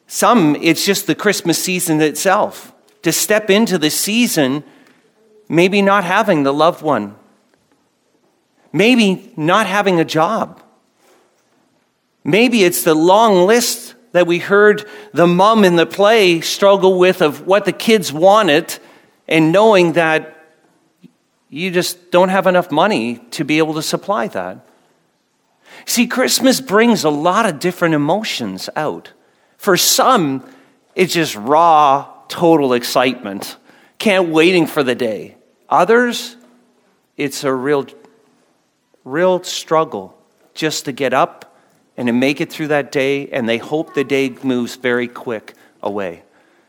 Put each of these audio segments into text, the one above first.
Some, it's just the Christmas season itself. To step into the season, maybe not having the loved one. Maybe not having a job. Maybe it's the long list that we heard the mom in the play struggle with of what the kids wanted, and knowing that you just don't have enough money to be able to supply that. See, Christmas brings a lot of different emotions out. For some, it's just raw, total excitement. Can't waiting for the day. Others, it's a real struggle just to get up and to make it through that day, and they hope the day moves very quick away.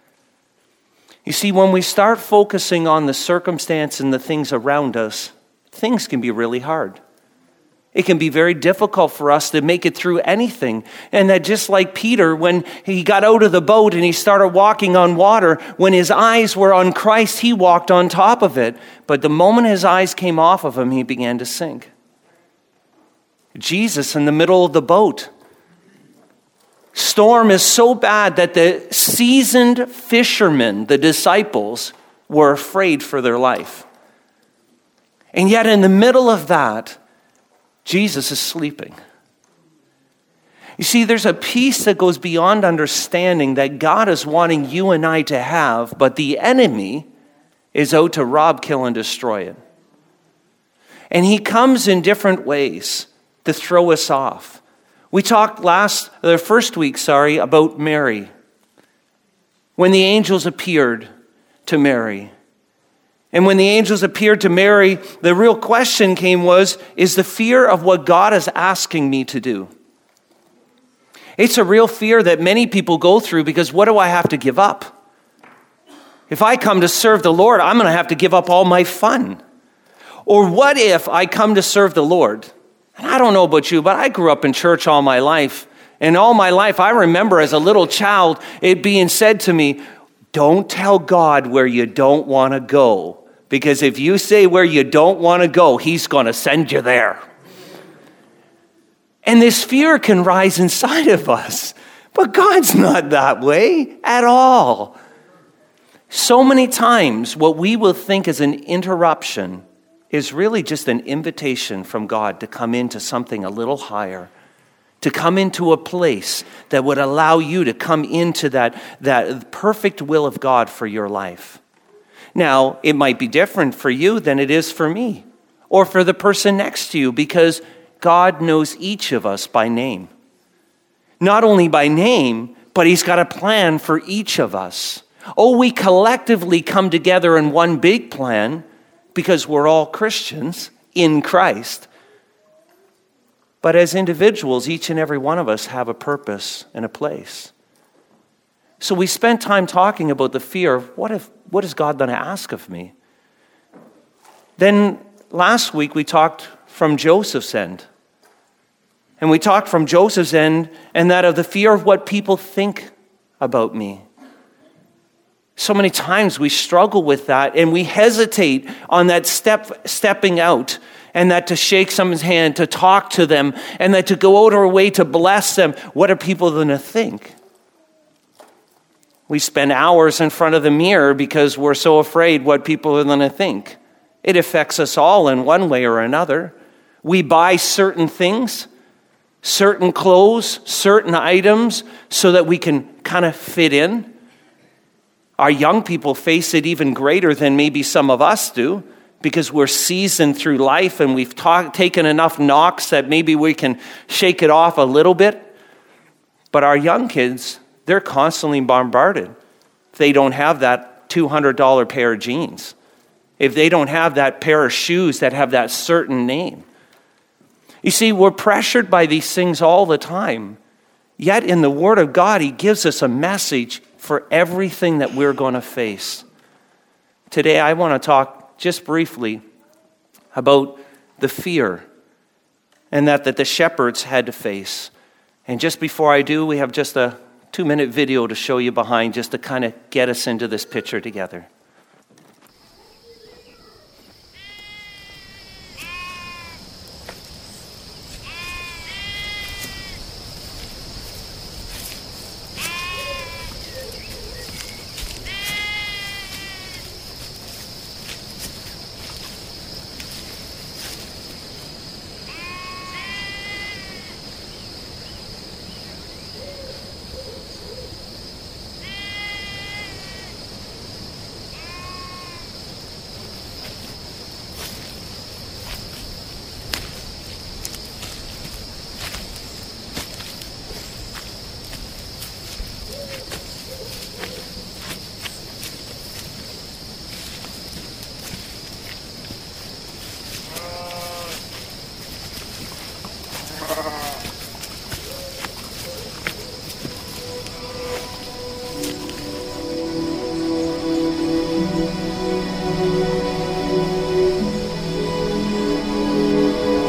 You see, when we start focusing on the circumstance and the things around us, things can be really hard. It can be very difficult for us to make it through anything. And that just like Peter, when he got out of the boat and he started walking on water, when his eyes were on Christ, he walked on top of it. But the moment his eyes came off of him, he began to sink. Jesus in the middle of the boat. Storm is so bad that the seasoned fishermen, the disciples, were afraid for their life. And yet in the middle of that, Jesus is sleeping. You see, there's a peace that goes beyond understanding that God is wanting you and I to have, but the enemy is out to rob, kill, and destroy it. And he comes in different ways to throw us off. We talked the first week, about Mary. When the angels appeared to Mary. And when the angels appeared to Mary, the real question is the fear of what God is asking me to do? It's a real fear that many people go through, because what do I have to give up? If I come to serve the Lord, I'm going to have to give up all my fun. Or what if I come to serve the Lord? And I don't know about you, but I grew up in church all my life. And all my life, I remember as a little child, it being said to me, don't tell God where you don't want to go. Because if you say where you don't want to go, he's going to send you there. And this fear can rise inside of us. But God's not that way at all. So many times, what we will think is an interruption is really just an invitation from God to come into something a little higher, to come into a place that would allow you to come into that perfect will of God for your life. Now, it might be different for you than it is for me, or for the person next to you, because God knows each of us by name. Not only by name, but he's got a plan for each of us. Oh, we collectively come together in one big plan, because we're all Christians in Christ. But as individuals, each and every one of us have a purpose and a place. So we spent time talking about the fear of what is God going to ask of me? Then last week we talked from Joseph's end. And we talked from Joseph's end and that of the fear of what people think about me. So many times we struggle with that, and we hesitate on that stepping out, and that to shake someone's hand, to talk to them, and that to go out our way to bless them. What are people going to think? We spend hours in front of the mirror because we're so afraid what people are going to think. It affects us all in one way or another. We buy certain things, certain clothes, certain items, so that we can kind of fit in. Our young people face it even greater than maybe some of us do, because we're seasoned through life and we've taken enough knocks that maybe we can shake it off a little bit. But our young kids, they're constantly bombarded. If they don't have that $200 pair of jeans, if they don't have that pair of shoes that have that certain name. You see, we're pressured by these things all the time. Yet in the Word of God, he gives us a message for everything that we're going to face. Today, I want to talk just briefly about the fear and that the shepherds had to face. And just before I do, we have just a 2-minute video to show you behind, just to kind of get us into this picture together.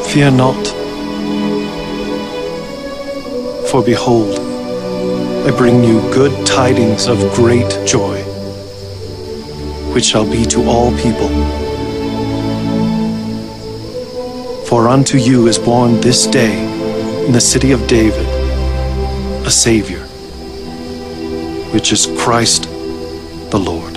Fear not, for behold, I bring you good tidings of great joy, which shall be to all people. For unto you is born this day in the city of David a Savior, which is Christ the Lord.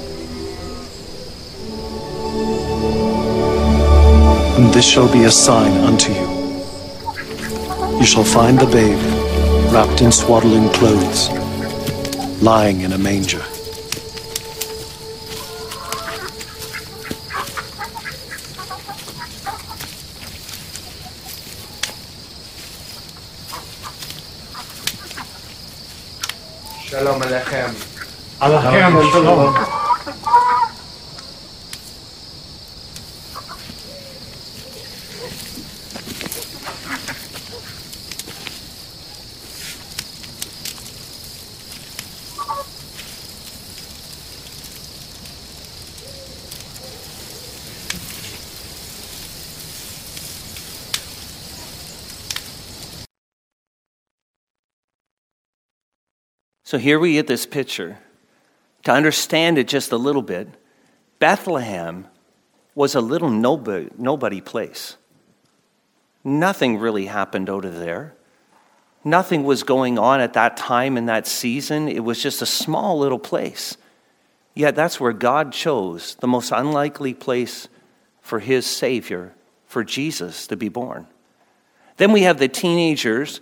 And this shall be a sign unto you. You shall find the babe wrapped in swaddling clothes, lying in a manger. Shalom Alechem. Alechem Shalom. So here we get this picture. To understand it just a little bit, Bethlehem was a little nobody place. Nothing really happened out of there. Nothing was going on at that time in that season. It was just a small little place. Yet that's where God chose the most unlikely place for his Savior, for Jesus to be born. Then we have the teenagers,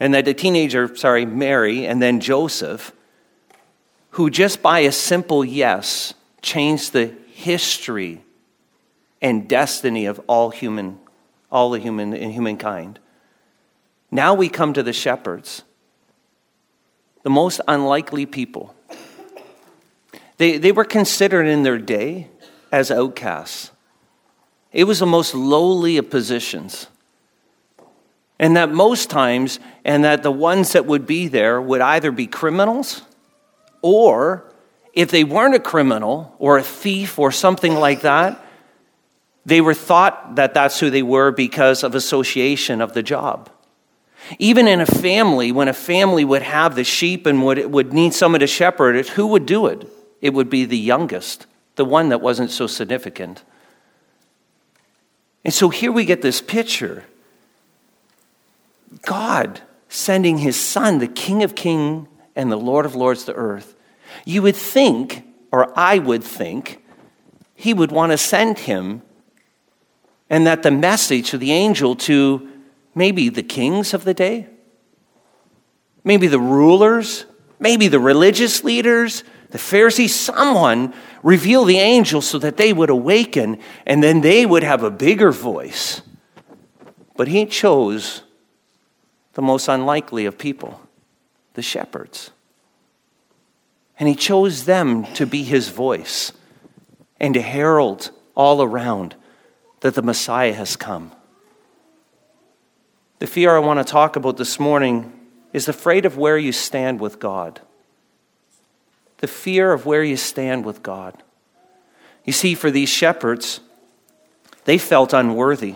Mary, and then Joseph, who just by a simple yes changed the history and destiny of all humankind. Now we come to the shepherds, the most unlikely people. They were considered in their day as outcasts. It was the most lowly of positions. And that most times, and that the ones that would be there would either be criminals, or if they weren't a criminal or a thief or something like that, they were thought that that's who they were because of association of the job. Even in a family, when a family would have the sheep and would need someone to shepherd it, who would do it? It would be the youngest, the one that wasn't so significant. And so here we get this picture. God sending his son, the King of Kings and the Lord of Lords to earth. You would think, or I would think, he would want to send him, and that the message of the angel to maybe the kings of the day, maybe the rulers, maybe the religious leaders, the Pharisees, someone reveal the angel so that they would awaken and then they would have a bigger voice. But he chose the most unlikely of people, the shepherds. And he chose them to be his voice and to herald all around that the Messiah has come. The fear I want to talk about this morning is afraid of where you stand with God. The fear of where you stand with God. You see, for these shepherds, they felt unworthy.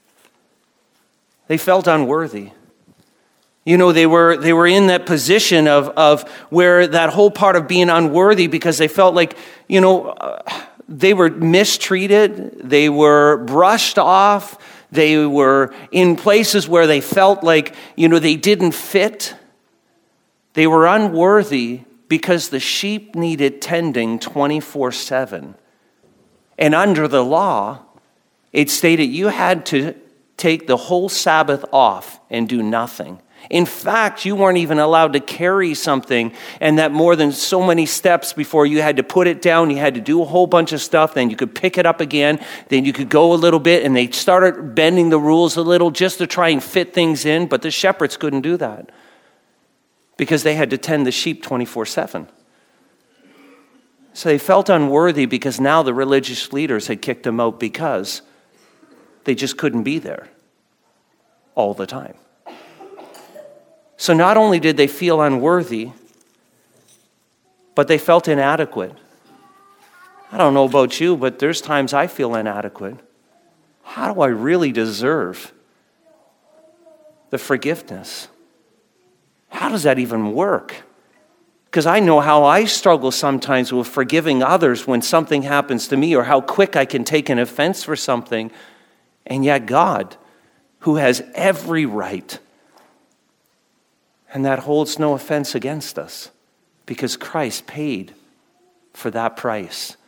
They felt unworthy. You know, they were in that position of where that whole part of being unworthy, because they felt like, they were mistreated, they were brushed off, they were in places where they felt like, they didn't fit. They were unworthy because the sheep needed tending 24/7. And under the law, it stated you had to take the whole Sabbath off and do nothing. In fact, you weren't even allowed to carry something, and that more than so many steps before you had to put it down. You had to do a whole bunch of stuff, then you could pick it up again, then you could go a little bit, and they started bending the rules a little just to try and fit things in, but the shepherds couldn't do that because they had to tend the sheep 24/7. So they felt unworthy because now the religious leaders had kicked them out because they just couldn't be there all the time. So not only did they feel unworthy, but they felt inadequate. I don't know about you, but there's times I feel inadequate. How do I really deserve the forgiveness. How does that even work? Because I know how I struggle sometimes with forgiving others when something happens to me, or how quick I can take an offense for something. And yet God, who has every right, and that holds no offense against us, because Christ paid for that price.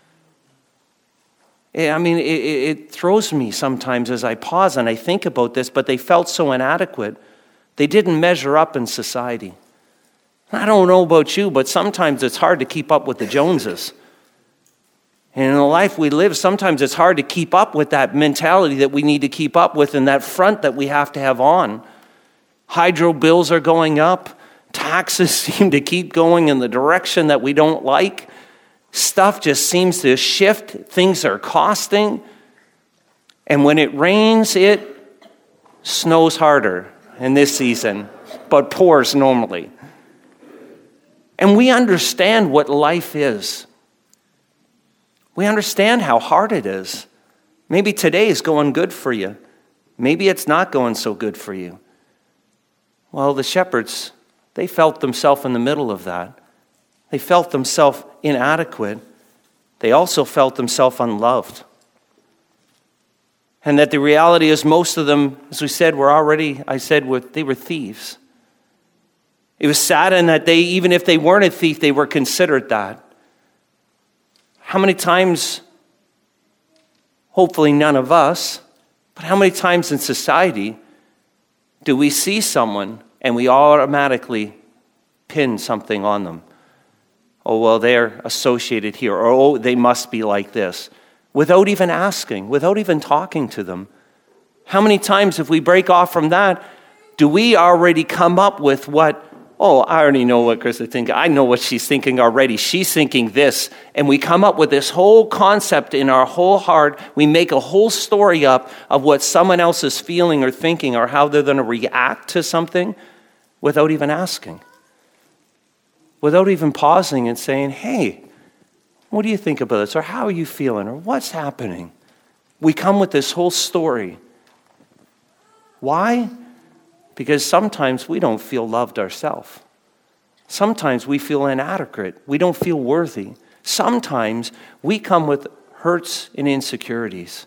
I mean, it throws me sometimes as I pause and I think about this, but they felt so inadequate. They didn't measure up in society. I don't know about you, but sometimes it's hard to keep up with the Joneses. And in the life we live, sometimes it's hard to keep up with that mentality that we need to keep up with and that front that we have to have on. Hydro bills are going up. Taxes seem to keep going in the direction that we don't like. Stuff just seems to shift. Things are costing. And when it rains, it snows harder in this season, but pours normally. And we understand what life is. We understand how hard it is. Maybe today is going good for you. Maybe it's not going so good for you. Well, the shepherds, they felt themselves in the middle of that. They felt themselves inadequate. They also felt themselves unloved. And that the reality is most of them, as we said, they were thieves. It was sad in that even if they weren't a thief, they were considered that. How many times, hopefully none of us, but how many times in society do we see someone and we automatically pin something on them? Oh, well, they're associated here, or oh, they must be like this, without even asking, without even talking to them. How many times, if we break off from that, do we already come up with what, oh, I already know what Chris is thinking. I know what she's thinking already. She's thinking this. And we come up with this whole concept in our whole heart. We make a whole story up of what someone else is feeling or thinking or how they're going to react to something without even asking. Without even pausing and saying, hey, what do you think about this? Or how are you feeling? Or what's happening? We come with this whole story. Why? Because sometimes we don't feel loved ourselves. Sometimes we feel inadequate. We don't feel worthy. Sometimes we come with hurts and insecurities.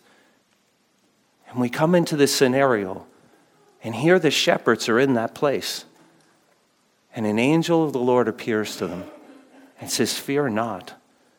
And we come into this scenario, and here the shepherds are in that place. And an angel of the Lord appears to them and says, fear not.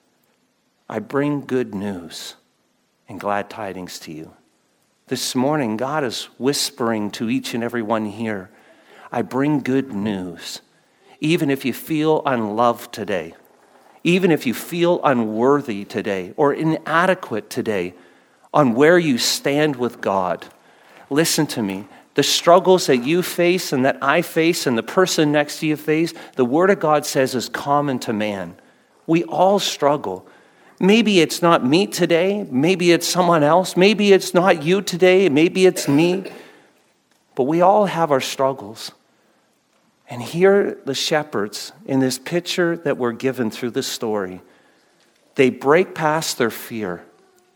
I bring good news and glad tidings to you. This morning, God is whispering to each and every one here, I bring good news. Even if you feel unloved today, even if you feel unworthy today or inadequate today on where you stand with God, listen to me. The struggles that you face and that I face and the person next to you face, the Word of God says is common to man. We all struggle. Maybe it's not me today. Maybe it's someone else. Maybe it's not you today. Maybe it's me. But we all have our struggles. And here the shepherds, in this picture that we're given through this story, they break past their fear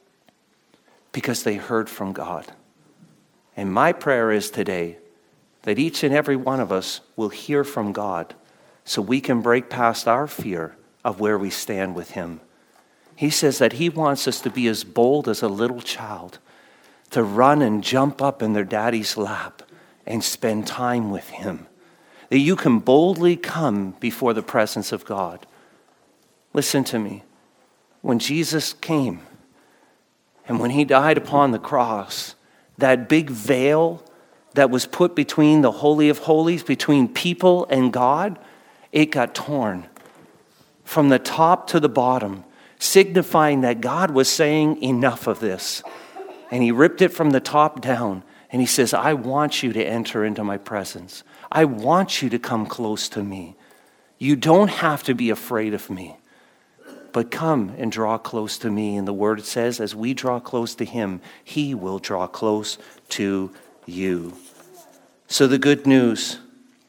because they heard from God. And my prayer is today that each and every one of us will hear from God so we can break past our fear of where we stand with Him. He says that He wants us to be as bold as a little child, to run and jump up in their daddy's lap and spend time with Him. That you can boldly come before the presence of God. Listen to me. When Jesus came and when He died upon the cross, that big veil that was put between the Holy of Holies, between people and God, it got torn from the top to the bottom, signifying that God was saying, enough of this. And He ripped it from the top down, and He says, I want you to enter into my presence. I want you to come close to me. You don't have to be afraid of me, but come and draw close to me. And the Word says, as we draw close to Him, He will draw close to you. So the good news,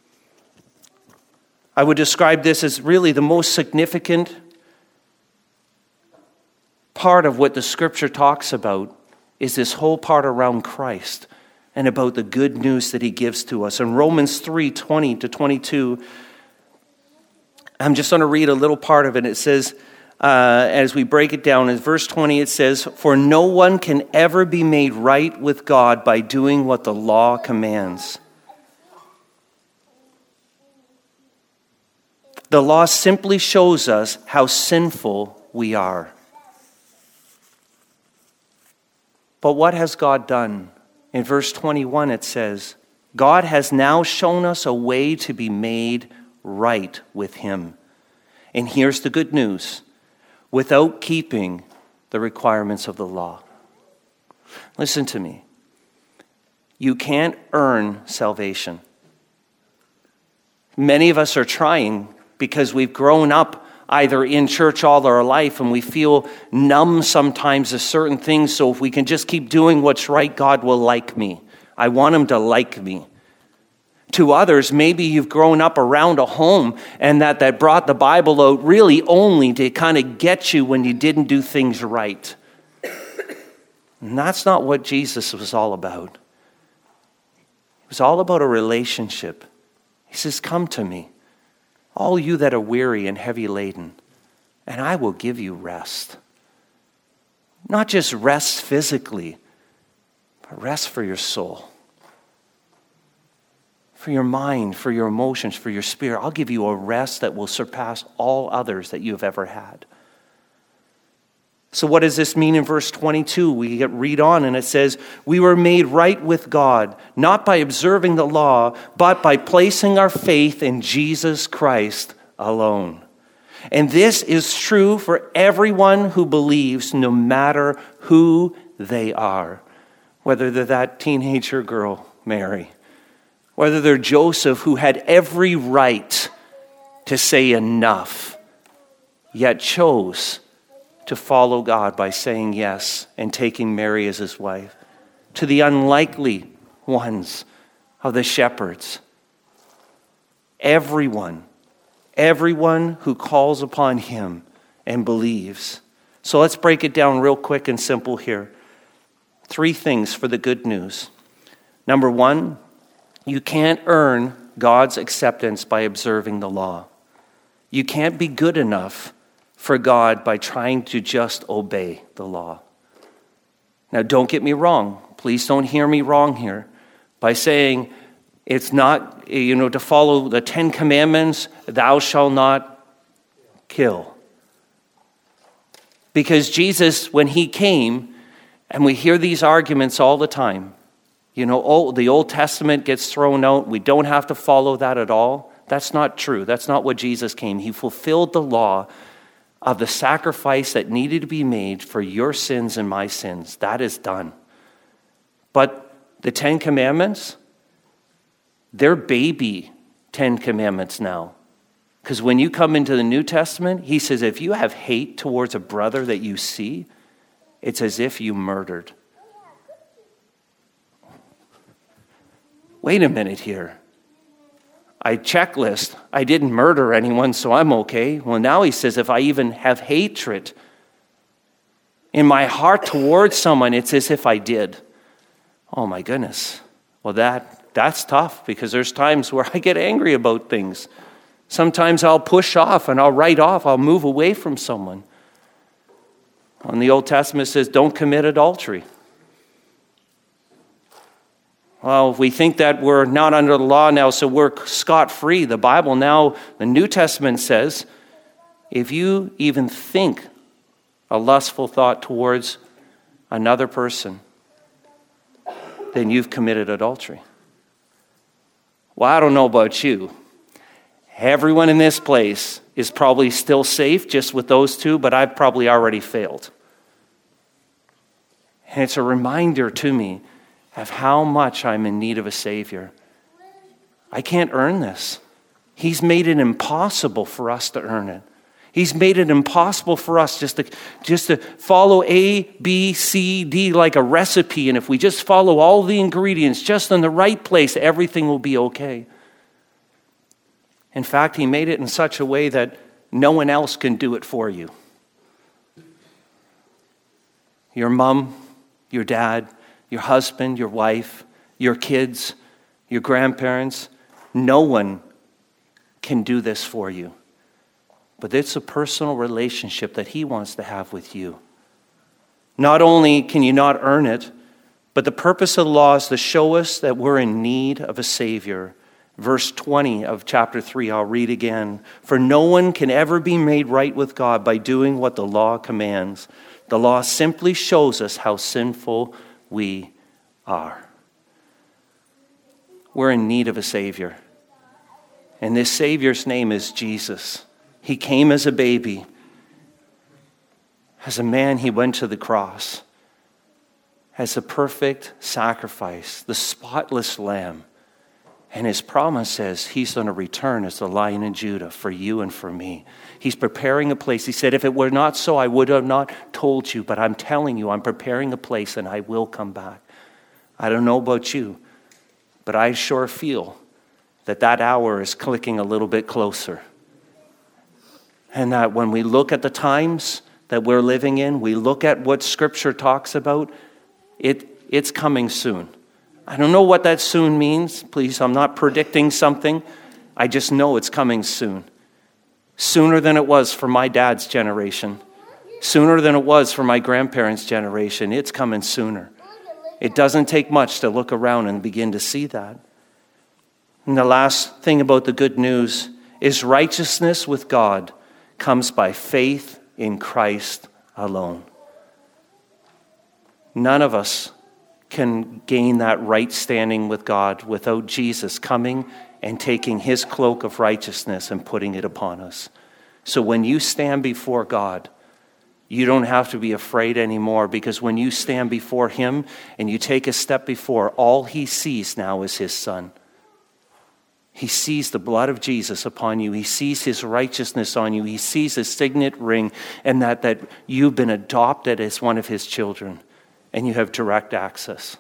I would describe this as really the most significant part of what the Scripture talks about is this whole part around Christ and about the good news that he gives to us. In Romans 3:20-22, I'm just going to read a little part of it. It says, as we break it down, in verse 20 it says, "For no one can ever be made right with God by doing what the law commands." The law simply shows us how sinful we are. But what has God done? In verse 21 it says, "God has now shown us a way to be made right with him." And here's the good news: without keeping the requirements of the law. Listen to me. You can't earn salvation. Many of us are trying because we've grown up either in church all our life and we feel numb sometimes to certain things. So if we can just keep doing what's right, God will like me. I want him to like me. To others, maybe you've grown up around a home and that brought the Bible out really only to kind of get you when you didn't do things right. And that's not what Jesus was all about. It was all about a relationship. He says, "Come to me, all you that are weary and heavy laden, and I will give you rest." Not just rest physically, but rest for your soul, for your mind, for your emotions, for your spirit. I'll give you a rest that will surpass all others that you have ever had. So what does this mean in verse 22? We read on and it says, "We were made right with God, not by observing the law, but by placing our faith in Jesus Christ alone." And this is true for everyone who believes, no matter who they are. Whether they're that teenager girl, Mary, whether they're Joseph, who had every right to say enough, yet chose to follow God by saying yes and taking Mary as his wife, to the unlikely ones of the shepherds. Everyone who calls upon him and believes. So let's break it down real quick and simple here. 3 things for the good news. Number 1, you can't earn God's acceptance by observing the law. You can't be good enough for God by trying to just obey the law. Now, don't get me wrong. Please don't hear me wrong here by saying it's not, to follow the 10 commandments, thou shalt not kill. Because Jesus, when he came, and we hear these arguments all the time, the Old Testament gets thrown out. We don't have to follow that at all. That's not true. That's not what Jesus came. He fulfilled the law of the sacrifice that needed to be made for your sins and my sins. That is done. But the 10 commandments, they're baby 10 commandments now. Because when you come into the New Testament, he says, if you have hate towards a brother that you see, it's as if you murdered. Wait a minute here. I checklist. I didn't murder anyone, so I'm okay. Well, now he says if I even have hatred in my heart towards someone, it's as if I did. Oh my goodness. Well, that's tough because there's times where I get angry about things. Sometimes I'll push off and I'll write off. I'll move away from someone. And the Old Testament says, don't commit adultery. Well, we think that we're not under the law now, so we're scot-free. The Bible now, the New Testament says, if you even think a lustful thought towards another person, then you've committed adultery. Well, I don't know about you. Everyone in this place is probably still safe just with those 2, but I've probably already failed. And it's a reminder to me of how much I'm in need of a Savior. I can't earn this. He's made it impossible for us to earn it. He's made it impossible for us just to follow A, B, C, D like a recipe. And if we just follow all the ingredients just in the right place, everything will be okay. In fact, he made it in such a way that no one else can do it for you. Your mom, your dad, your husband, your wife, your kids, your grandparents. No one can do this for you. But it's a personal relationship that he wants to have with you. Not only can you not earn it, but the purpose of the law is to show us that we're in need of a Savior. Verse 20 of chapter 3, I'll read again. For no one can ever be made right with God by doing what the law commands. The law simply shows us how sinful we are. We're in need of a Savior. And this Savior's name is Jesus. He came as a baby. As a man, he went to the cross as a perfect sacrifice, the spotless lamb. And his promise says he's going to return as the Lion of Judah for you and for me. He's preparing a place. He said, if it were not so, I would have not told you. But I'm telling you, I'm preparing a place and I will come back. I don't know about you, but I sure feel that hour is clicking a little bit closer. And that when we look at the times that we're living in, we look at what Scripture talks about, it's coming soon. I don't know what that soon means. Please, I'm not predicting something. I just know it's coming soon. Sooner than it was for my dad's generation. Sooner than it was for my grandparents' generation. It's coming sooner. It doesn't take much to look around and begin to see that. And the last thing about the good news is righteousness with God comes by faith in Christ alone. None of us can gain that right standing with God without Jesus coming and taking his cloak of righteousness and putting it upon us. So when you stand before God, you don't have to be afraid anymore, because when you stand before him and you take a step before, all he sees now is his Son. He sees the blood of Jesus upon you. He sees his righteousness on you. He sees his signet ring, and that you've been adopted as one of his children, and you have direct access.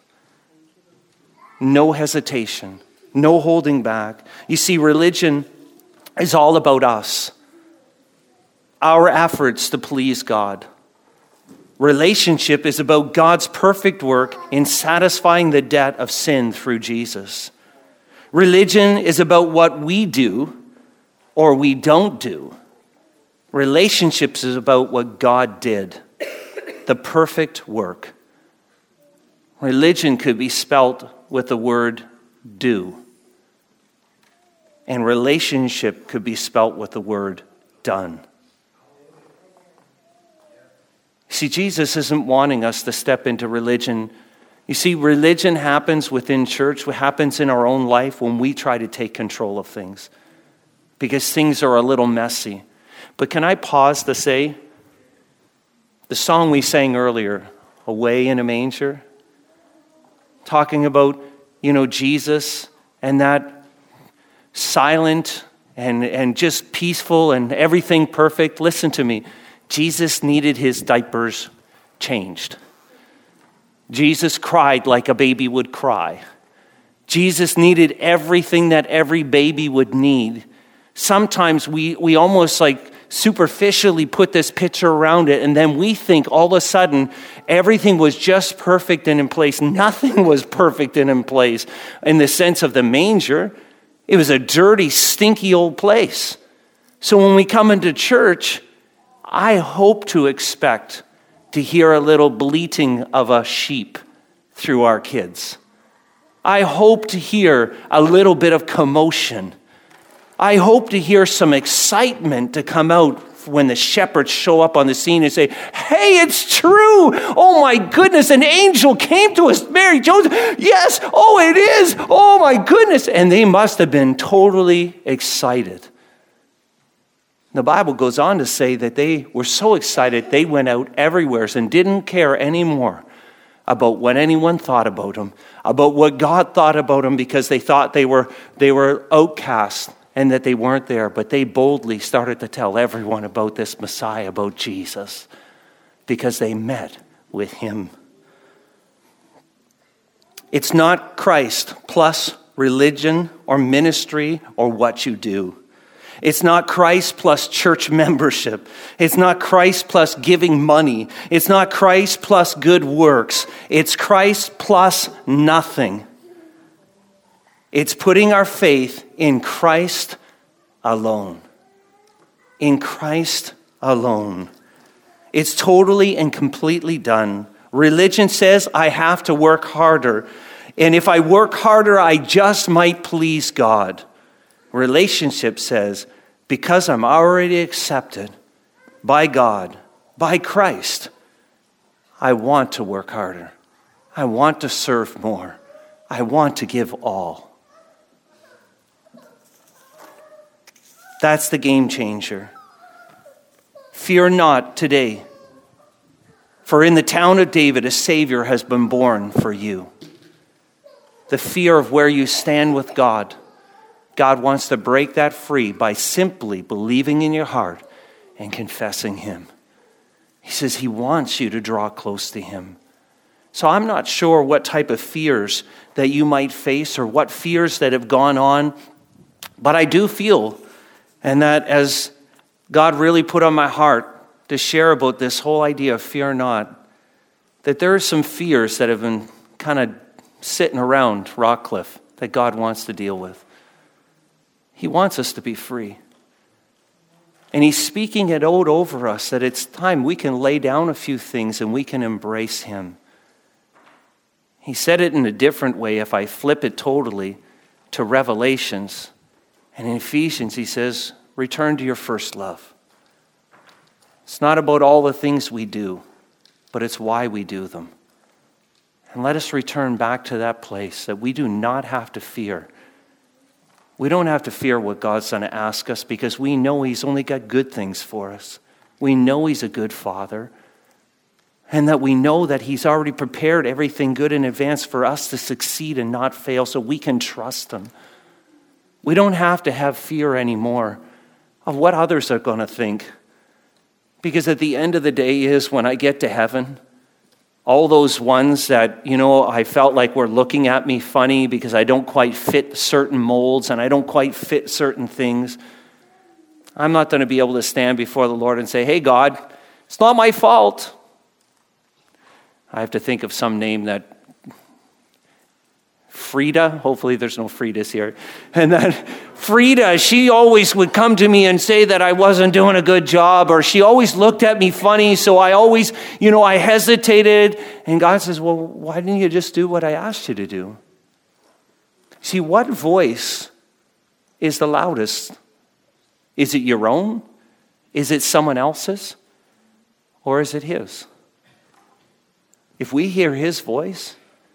No hesitation, no holding back. You see, religion is all about us, our efforts to please God. Relationship is about God's perfect work in satisfying the debt of sin through Jesus. Religion is about what we do or we don't do. Relationships is about what God did, the perfect work. Religion could be spelt with the word do. And relationship could be spelt with the word done. See, Jesus isn't wanting us to step into religion. You see, religion happens within church, what happens in our own life when we try to take control of things, because things are a little messy. But can I pause to say, the song we sang earlier, Away in a Manger, talking about, Jesus and that silent and just peaceful and everything perfect. Listen to me. Jesus needed his diapers changed. Jesus cried like a baby would cry. Jesus needed everything that every baby would need. Sometimes we almost like superficially put this picture around it, and then we think all of a sudden everything was just perfect and in place. Nothing was perfect and in place in the sense of the manger. It was a dirty, stinky old place. So when we come into church, I hope to expect to hear a little bleating of a sheep through our kids. I hope to hear a little bit of commotion. I hope to hear some excitement to come out when the shepherds show up on the scene and say, hey, it's true. Oh my goodness, an angel came to us, Mary, Joseph. Yes, oh it is. Oh my goodness. And they must have been totally excited. The Bible goes on to say that they were so excited they went out everywhere and didn't care anymore about what anyone thought about them, about what God thought about them, because they thought they were outcasts and that they weren't there. But they boldly started to tell everyone about this Messiah, about Jesus, because they met with him. It's not Christ plus religion or ministry or what you do. It's not Christ plus church membership. It's not Christ plus giving money. It's not Christ plus good works. It's Christ plus nothing. It's putting our faith in Christ alone. In Christ alone. It's totally and completely done. Religion says I have to work harder. And if I work harder, I just might please God. Relationship says, because I'm already accepted by God, by Christ, I want to work harder. I want to serve more. I want to give all. That's the game changer. Fear not today, for in the town of David a Savior has been born for you. The fear of where you stand with God, God wants to break that free by simply believing in your heart and confessing Him. He says He wants you to draw close to Him. So I'm not sure what type of fears that you might face or what fears that have gone on, but I do feel, and that as God really put on my heart to share about this whole idea of fear not, that there are some fears that have been kind of sitting around Rockcliffe that God wants to deal with. He wants us to be free. And He's speaking it out over us that it's time we can lay down a few things and we can embrace Him. He said it in a different way if I flip it totally to Revelations. And in Ephesians He says, return to your first love. It's not about all the things we do, but it's why we do them. And let us return back to that place that we do not have to fear. We don't have to fear what God's going to ask us because we know He's only got good things for us. We know He's a good Father. And that we know that He's already prepared everything good in advance for us to succeed and not fail, so we can trust Him. We don't have to have fear anymore of what others are going to think. Because at the end of the day is when I get to heaven, all those ones that, I felt like were looking at me funny because I don't quite fit certain molds and I don't quite fit certain things, I'm not going to be able to stand before the Lord and say, hey, God, it's not my fault. I have to think of some name that Frida, hopefully there's no Fridas here, and that Frida, she always would come to me and say that I wasn't doing a good job, or she always looked at me funny, so I always, I hesitated, and God says, well, why didn't you just do what I asked you to do? See, what voice is the loudest? Is it your own? Is it someone else's? Or is it His? If we hear His voice,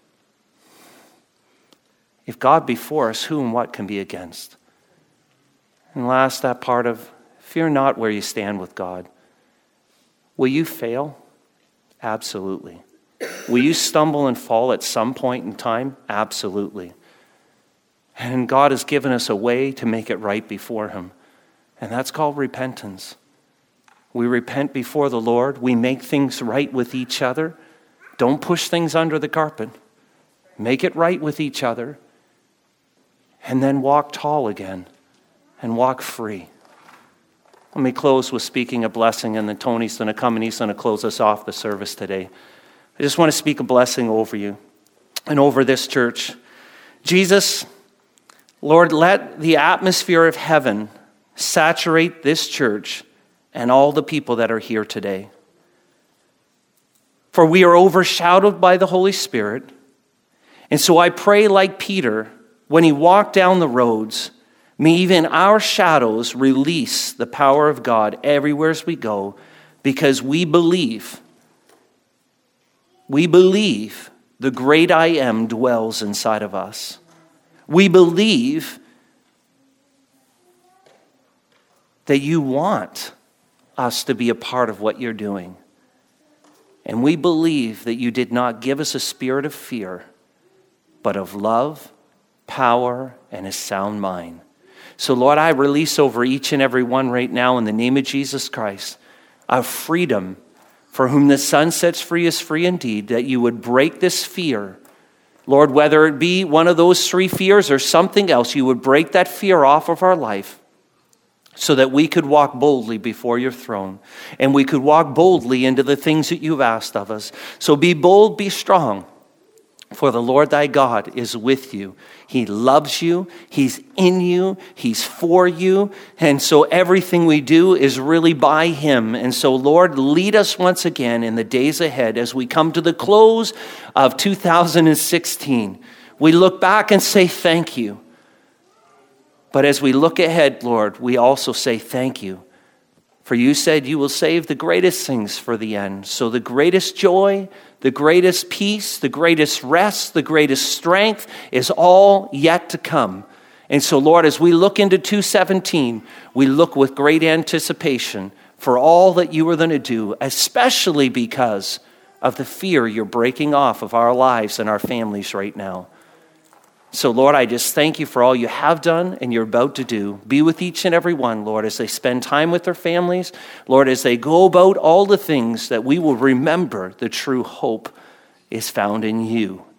if God be for us, who and what can be against? And last, that part of fear not where you stand with God. Will you fail? Absolutely. Will you stumble and fall at some point in time? Absolutely. And God has given us a way to make it right before Him. And that's called repentance. We repent before the Lord. We make things right with each other. Don't push things under the carpet. Make it right with each other. And then walk tall again and walk free. Let me close with speaking a blessing, and then Tony's going to come and he's going to close us off the service today. I just want to speak a blessing over you and over this church. Jesus, Lord, let the atmosphere of heaven saturate this church and all the people that are here today. For we are overshadowed by the Holy Spirit. And so I pray like Peter, when he walked down the roads, may even our shadows release the power of God everywhere as we go, because we believe the great I Am dwells inside of us. We believe that you want us to be a part of what you're doing. And we believe that you did not give us a spirit of fear, but of love, power, and a sound mind. So Lord, I release over each and every one right now in the name of Jesus Christ, a freedom for whom the Son sets free is free indeed, that you would break this fear. Lord, whether it be one of those three fears or something else, you would break that fear off of our life so that we could walk boldly before your throne and we could walk boldly into the things that you've asked of us. So be bold, be strong. For the Lord thy God is with you. He loves you. He's in you. He's for you. And so everything we do is really by him. And so, Lord, lead us once again in the days ahead as we come to the close of 2016. We look back and say thank you. But as we look ahead, Lord, we also say thank you. For you said you will save the greatest things for the end. So the greatest joy, the greatest peace, the greatest rest, the greatest strength is all yet to come. And so, Lord, as we look into 2017, we look with great anticipation for all that you are going to do, especially because of the fear you're breaking off of our lives and our families right now. So, Lord, I just thank you for all you have done and you're about to do. Be with each and every one, Lord, as they spend time with their families. Lord, as they go about all the things that we will remember the true hope is found in you.